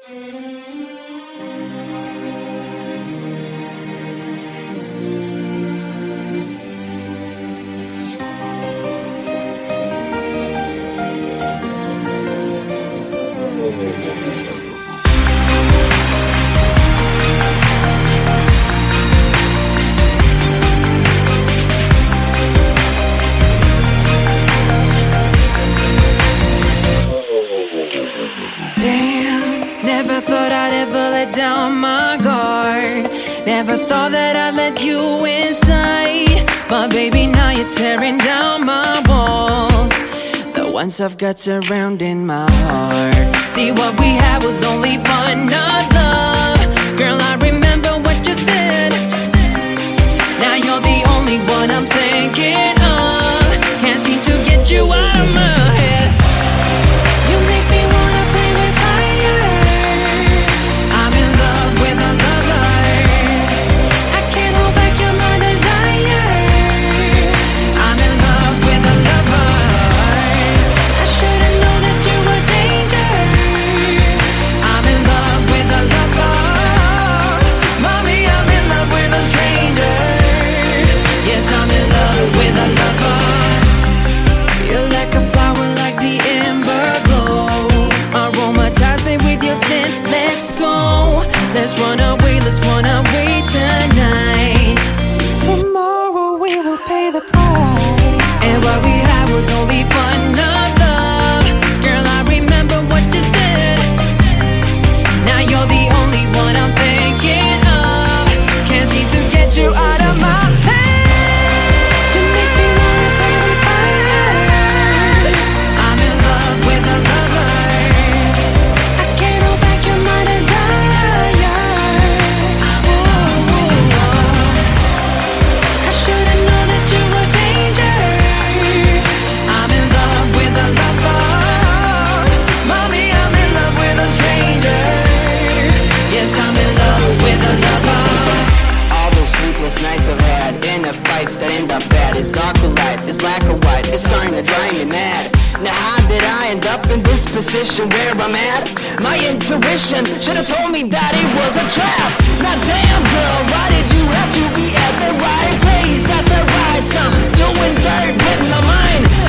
Damn, never thought I'd ever let down my guard. Never thought that I'd let you inside. But baby, now you're tearing down my walls, the ones I've got surrounding my heart. See, what we had was only fun, not love. Girl, I remember what you said. Now you're the only one I'm thinking of. Can't seem to get you out of my head. You make me wanna play with fire. I'm in love with a lover. I can't hold back your my desire. I'm in love with a lover. I should've known that you were danger. I'm in love with a lover. Mommy, I'm in love with a stranger. Yes, I'm in love with a lover. You're like a flower, like the ember glow. Aromatize me with your scent. Let's go. Let's run away tonight. Tomorrow we will pay the price. And what we had was only fun, not love. Girl, I remember what you said. Now you're the only one I'm thinking of. Can't seem to get you out of my head. You make me wanna play with fire. I'm in love with a lover. I can't hold back your my desire. I should've known that you were danger. I'm in love with a lover. Mommy, I'm in love with a stranger. Yes, I'm in love with a lover. All those sleepless nights I've had, inner fights that end up bad. It's dark or light, it's black or white, it's starting to drive me mad. Now how did I end up in this position where I'm at? My intuition should've told me that it was a trap. Now damn girl, why did you have to be at the right place at the right time? Doing dirt with my mind.